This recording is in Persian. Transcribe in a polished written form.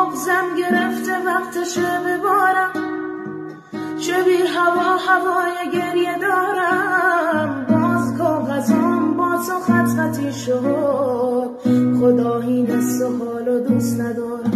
بغزم گرفته وقتشه ببارم، چه بی هوا هوای گریه دارم. باز کاغذام با تو خط خطی شد، خدا این حس و حالو دوست ندارم.